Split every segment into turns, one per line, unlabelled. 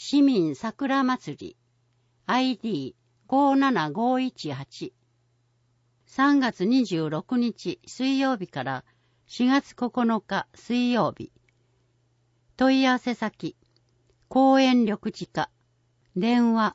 市民桜祭り ID57518 3月26日水曜日から4月9日水曜日。問い合わせ先公園緑地課電話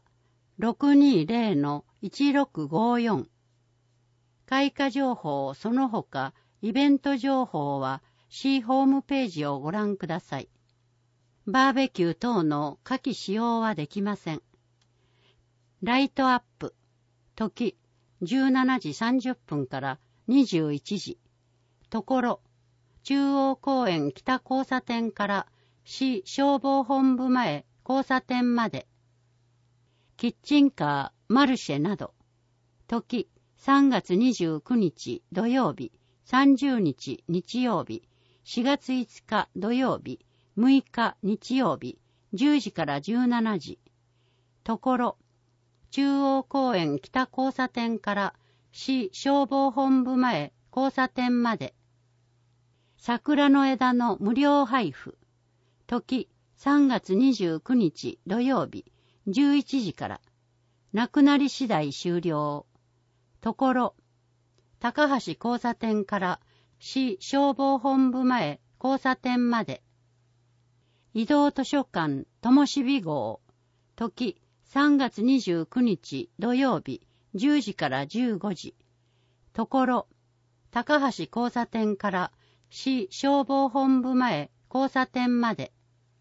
620-1654 開花情報その他イベント情報は市ホームページをご覧ください。バーベキュー等の火器使用はできません。ライトアップ時17時30分から21時。ところ中央公園北交差点から市消防本部前交差点まで。キッチンカー、マルシェなど。時3月29日土曜日、30日日曜日、4月5日土曜日、6日日曜日、10時から17時。ところ中央公園北交差点から市消防本部前交差点まで。桜の枝の無料配布。時3月29日土曜日11時から。なくなり次第終了。ところ高橋交差点から市消防本部前交差点まで。移動図書館ともしび号。時3月29日土曜日10時から15時。ところ高橋交差点から市消防本部前交差点まで。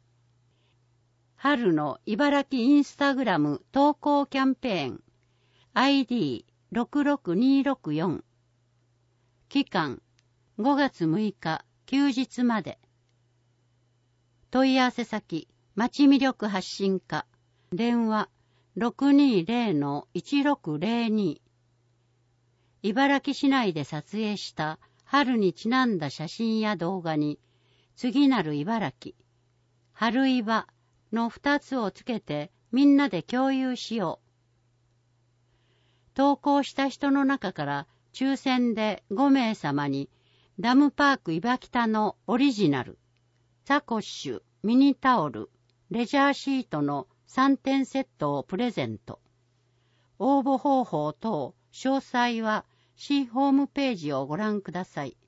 春の茨城インスタグラム投稿キャンペーン ID66264 期間5月6日休日まで。問い合わせ先町魅力発信課電話 620-1602 茨城市内で撮影した春にちなんだ写真や動画に次なる茨城春いばの2つをつけてみんなで共有しよう。投稿した人の中から抽選で5名様にダムパークいばきたのオリジナルサコッシュ、ミニタオル、レジャーシートの3点セットをプレゼント。応募方法等詳細は市ホームページをご覧ください。